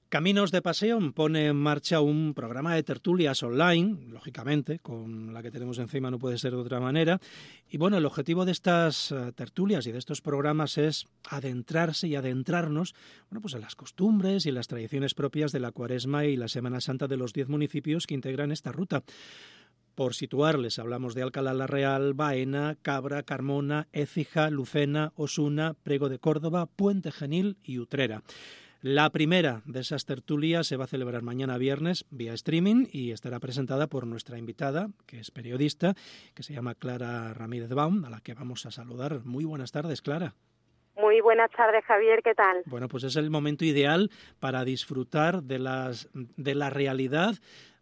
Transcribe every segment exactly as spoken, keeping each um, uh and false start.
Caminos de Pasión pone en marcha un programa de tertulias online, lógicamente, con la que tenemos encima no puede ser de otra manera. Y bueno, el objetivo de estas uh, tertulias y de estos programas es adentrarse y adentrarnos, bueno, pues en las costumbres y en las tradiciones propias de la Cuaresma y la Semana Santa de los diez municipios que integran esta ruta. Por situarles, hablamos de Alcalá la Real, Baena, Cabra, Carmona, Écija, Lucena, Osuna, Priego de Córdoba, Puente Genil y Utrera. La primera de esas tertulias se va a celebrar mañana viernes vía streaming y estará presentada por nuestra invitada, que es periodista, que se llama Clara Ramírez Baum, a la que vamos a saludar. Muy buenas tardes, Clara. Muy buenas tardes, Javier, ¿qué tal? Bueno, pues es el momento ideal para disfrutar de las de la realidad,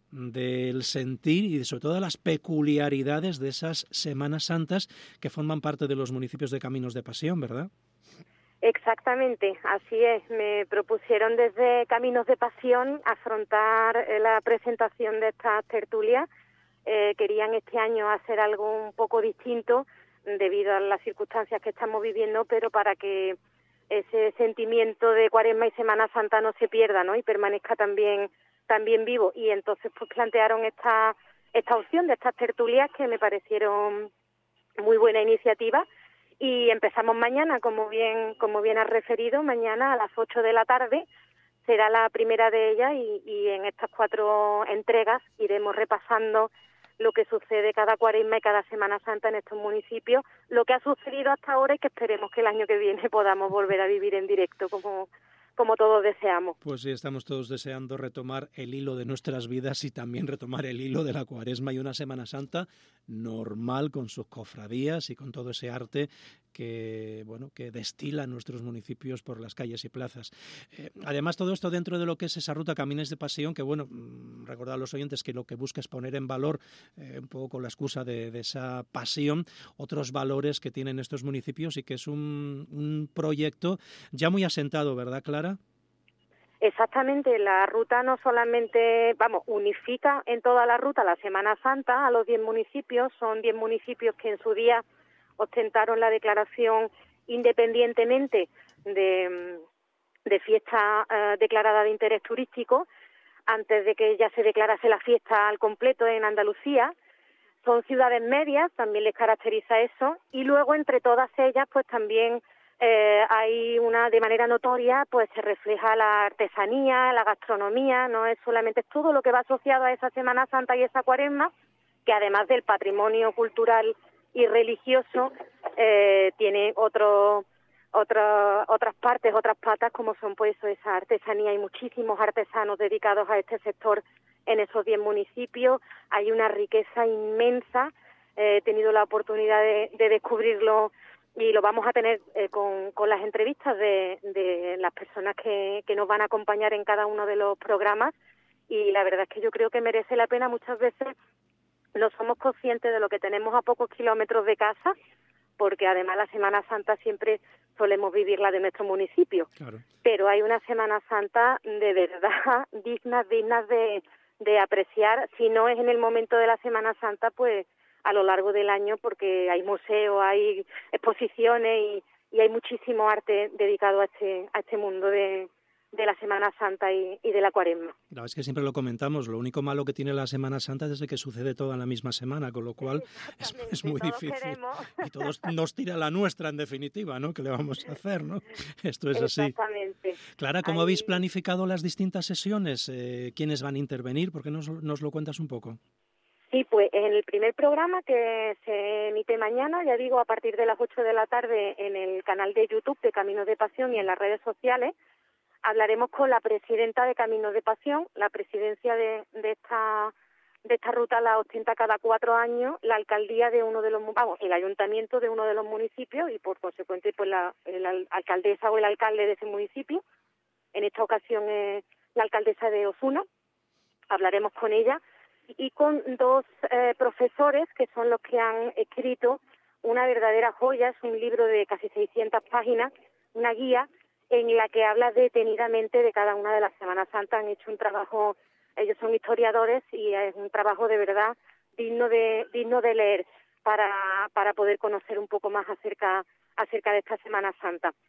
del sentir y sobre todo de las peculiaridades de esas Semanas Santas que forman parte de los municipios de Caminos de Pasión, ¿verdad? Exactamente, así es. Me propusieron desde Caminos de Pasión afrontar la presentación de estas tertulias. Eh, querían este año hacer algo un poco distinto debido a las circunstancias que estamos viviendo, pero para que ese sentimiento de Cuaresma y Semana Santa no se pierda, ¿no? Y permanezca también también vivo. Y entonces pues plantearon esta esta opción de estas tertulias que me parecieron muy buena iniciativa. Y empezamos mañana, como bien como bien has referido, mañana a las ocho de la tarde será la primera de ellas y, y en estas cuatro entregas iremos repasando lo que sucede cada Cuaresma y cada Semana Santa en estos municipios, lo que ha sucedido hasta ahora y que esperemos que el año que viene podamos volver a vivir en directo como como todos deseamos. Pues sí, estamos todos deseando retomar el hilo de nuestras vidas y también retomar el hilo de la Cuaresma y una Semana Santa normal con sus cofradías y con todo ese arte que bueno que destila nuestros municipios por las calles y plazas. Eh, además, todo esto dentro de lo que es esa ruta Caminos de Pasión, que bueno, recordar a los oyentes que lo que busca es poner en valor, eh, un poco con la excusa de, de esa pasión, otros valores que tienen estos municipios y que es un, un proyecto ya muy asentado, ¿verdad, Clara? Exactamente, la ruta no solamente, vamos, unifica en toda la ruta la Semana Santa a los diez municipios, son diez municipios que en su día ostentaron la declaración independientemente de, de fiesta eh, declarada de interés turístico, antes de que ya se declarase la fiesta al completo en Andalucía. Son ciudades medias, también les caracteriza eso, y luego entre todas ellas pues también Eh, hay una, de manera notoria, pues se refleja la artesanía, la gastronomía, no es solamente todo lo que va asociado a esa Semana Santa y esa Cuaresma, que además del patrimonio cultural y religioso, eh, tiene otro, otro, otras partes, otras patas, como son pues esa artesanía. Hay muchísimos artesanos dedicados a este sector en esos diez municipios, hay una riqueza inmensa, eh, he tenido la oportunidad de, de descubrirlo y lo vamos a tener eh, con, con las entrevistas de, de las personas que, que nos van a acompañar en cada uno de los programas, y la verdad es que yo creo que merece la pena. Muchas veces no somos conscientes de lo que tenemos a pocos kilómetros de casa, porque además la Semana Santa siempre solemos vivirla de nuestro municipio. Claro. Pero hay una Semana Santa de verdad dignas, dignas de, de apreciar. Si no es en el momento de la Semana Santa, pues a lo largo del año, porque hay museos, hay exposiciones y, y hay muchísimo arte dedicado a este a este mundo de, de la Semana Santa y, y de la Cuaresma. No, es que siempre lo comentamos, lo único malo que tiene la Semana Santa es que sucede toda en la misma semana, con lo cual es, es muy todos difícil. Queremos. Y todos nos tira la nuestra, en definitiva, ¿no? ¿Qué le vamos a hacer, no? Esto es así. Exactamente. Clara, ¿cómo Ahí... habéis planificado las distintas sesiones? Eh, ¿Quiénes van a intervenir? ¿Por qué nos, nos lo cuentas un poco? Sí, pues en el primer programa que se emite mañana, ya digo, a partir de las ocho de la tarde en el canal de YouTube de Caminos de Pasión y en las redes sociales, hablaremos con la presidenta de Caminos de Pasión. La presidencia de, de esta de esta ruta la ostenta cada cuatro años la alcaldía de uno de los, vamos, el ayuntamiento de uno de los municipios y por consecuente pues la, la alcaldesa o el alcalde de ese municipio. En esta ocasión es la alcaldesa de Osuna. Hablaremos con ella y con dos eh, profesores que son los que han escrito una verdadera joya. Es un libro de casi seiscientas páginas, una guía en la que habla detenidamente de cada una de las Semanas Santas. Han hecho un trabajo, ellos son historiadores y es un trabajo de verdad digno de digno de leer para para poder conocer un poco más acerca acerca de esta Semana Santa.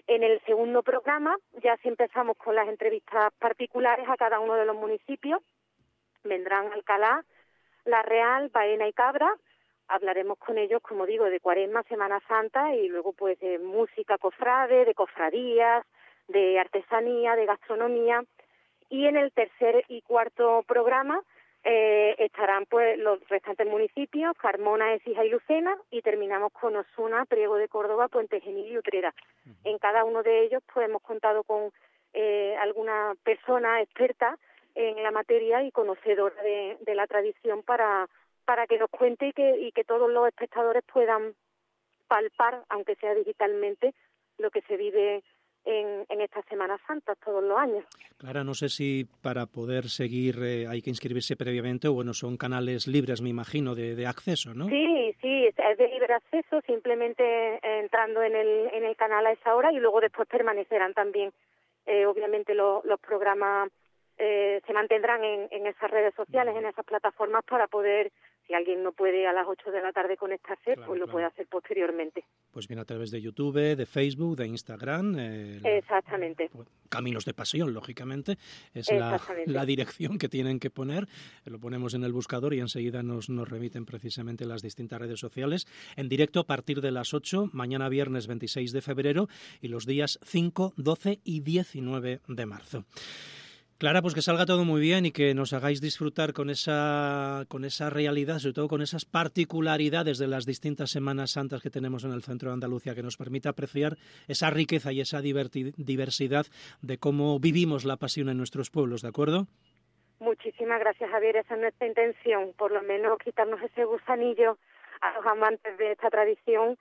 En el segundo programa ya sí empezamos con las entrevistas particulares a cada uno de los municipios. Vendrán Alcalá, La Real, Baena y Cabra. Hablaremos con ellos, como digo, de Cuaresma, Semana Santa y luego pues de música cofrade, de cofradías, de artesanía, de gastronomía. Y en el tercer y cuarto programa eh, estarán pues los restantes municipios, Carmona, Écija y Lucena, y terminamos con Osuna, Priego de Córdoba, Puente Genil y Utrera. Uh-huh. En cada uno de ellos pues hemos contado con eh, alguna persona experta en la materia y conocedora de, de la tradición para para que nos cuente y que, y que todos los espectadores puedan palpar, aunque sea digitalmente, lo que se vive en, en estas Semanas Santas todos los años. Clara, no sé si para poder seguir eh, hay que inscribirse previamente o bueno, son canales libres, me imagino, de, de acceso, ¿no? Sí, sí, es de libre acceso, simplemente entrando en el, en el canal a esa hora y luego después permanecerán también, eh, obviamente, lo, los programas eh, se mantendrán en, en esas redes sociales, en esas plataformas para poder... Si alguien no puede a las ocho de la tarde conectarse, claro, pues lo claro. puede hacer posteriormente. Pues bien, a través de YouTube, de Facebook, de Instagram. Eh, Exactamente. La, Caminos de Pasión, lógicamente, es la, la dirección que tienen que poner. Lo ponemos en el buscador y enseguida nos, nos remiten precisamente las distintas redes sociales. En directo a partir de las ocho, mañana viernes veintiséis de febrero y los días cinco, doce y diecinueve de marzo. Clara, pues que salga todo muy bien y que nos hagáis disfrutar con esa con esa realidad, sobre todo con esas particularidades de las distintas Semanas Santas que tenemos en el centro de Andalucía, que nos permita apreciar esa riqueza y esa diverti- diversidad de cómo vivimos la pasión en nuestros pueblos, ¿de acuerdo? Muchísimas gracias, Javier. Esa es nuestra intención, por lo menos quitarnos ese gusanillo a los amantes de esta tradición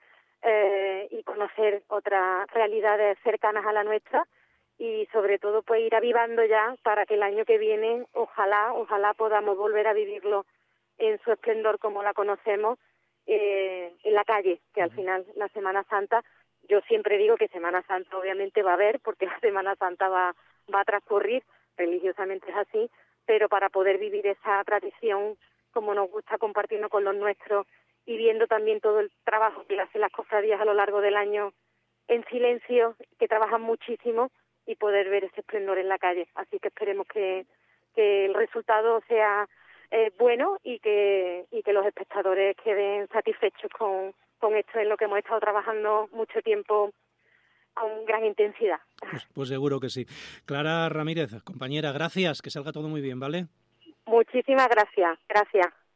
eh, y conocer otras realidades cercanas a la nuestra. Y sobre todo pues ir avivando ya para que el año que viene ojalá, ojalá podamos volver a vivirlo en su esplendor como la conocemos eh, en la calle, que al final la Semana Santa, yo siempre digo que Semana Santa obviamente va a haber, porque la Semana Santa va, va a transcurrir, religiosamente es así, pero para poder vivir esa tradición como nos gusta compartirnos con los nuestros y viendo también todo el trabajo que hacen las cofradías a lo largo del año en silencio, que trabajan muchísimo, y poder ver ese esplendor en la calle. Así que esperemos que, que el resultado sea eh, bueno y que y que los espectadores queden satisfechos con, con esto en lo que hemos estado trabajando mucho tiempo con gran intensidad. Pues, pues seguro que sí. Clara Ramírez, compañera, gracias, que salga todo muy bien, ¿vale? Muchísimas gracias, gracias.